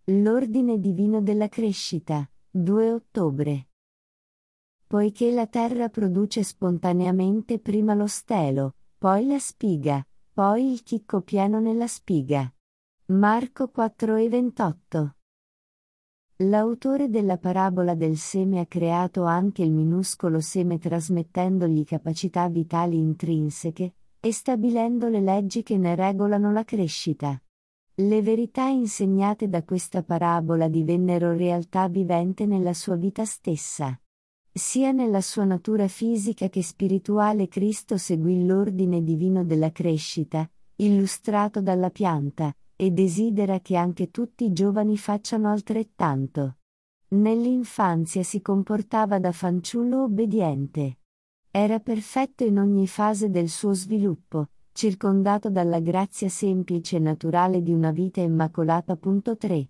L'ordine divino della crescita, 2 ottobre. Poiché la terra produce spontaneamente prima lo stelo, poi la spiga, poi il chicco pieno nella spiga. Marco 4,28. L'autore della parabola del seme ha creato anche il minuscolo seme trasmettendogli capacità vitali intrinseche, e stabilendo le leggi che ne regolano la crescita. Le verità insegnate da questa parabola divennero realtà vivente nella sua vita stessa. Sia nella sua natura fisica che spirituale Cristo seguì l'ordine divino della crescita, illustrato dalla pianta, e desidera che anche tutti i giovani facciano altrettanto. Nell'infanzia si comportava da fanciullo obbediente. Era perfetto in ogni fase del suo sviluppo, circondato dalla grazia semplice e naturale di una vita immacolata. 3.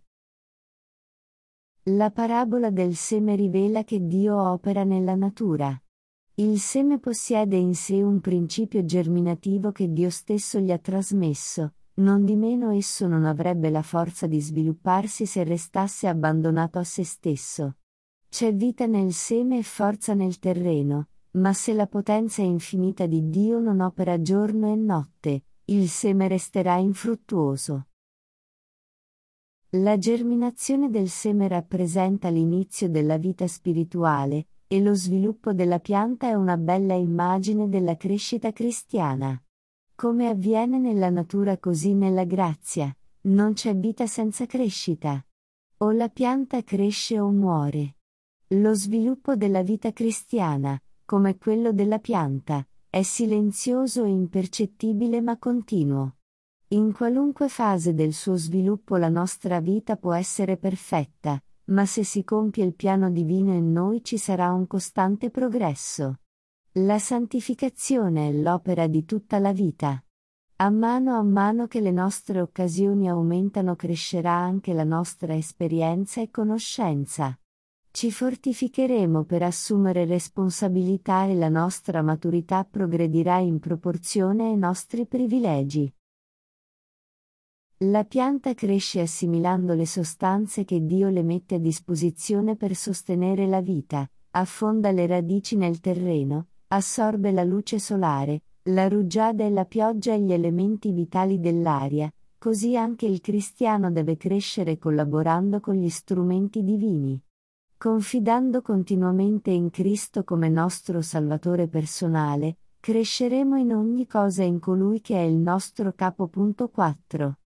La parabola del seme rivela che Dio opera nella natura. Il seme possiede in sé un principio germinativo che Dio stesso gli ha trasmesso, nondimeno esso non avrebbe la forza di svilupparsi se restasse abbandonato a se stesso. C'è vita nel seme e forza nel terreno, ma se la potenza infinita di Dio non opera giorno e notte, il seme resterà infruttuoso. La germinazione del seme rappresenta l'inizio della vita spirituale, e lo sviluppo della pianta è una bella immagine della crescita cristiana. Come avviene nella natura così nella grazia, non c'è vita senza crescita. O la pianta cresce o muore. Lo sviluppo della vita cristiana, come quello della pianta, è silenzioso e impercettibile ma continuo. In qualunque fase del suo sviluppo la nostra vita può essere perfetta, ma se si compie il piano divino in noi ci sarà un costante progresso. La santificazione è l'opera di tutta la vita. A mano che le nostre occasioni aumentano crescerà anche la nostra esperienza e conoscenza. Ci fortificheremo per assumere responsabilità e la nostra maturità progredirà in proporzione ai nostri privilegi. La pianta cresce assimilando le sostanze che Dio le mette a disposizione per sostenere la vita, affonda le radici nel terreno, assorbe la luce solare, la rugiada e la pioggia e gli elementi vitali dell'aria, così anche il cristiano deve crescere collaborando con gli strumenti divini. Confidando continuamente in Cristo come nostro Salvatore personale, cresceremo in ogni cosa in colui che è il nostro capo. 4.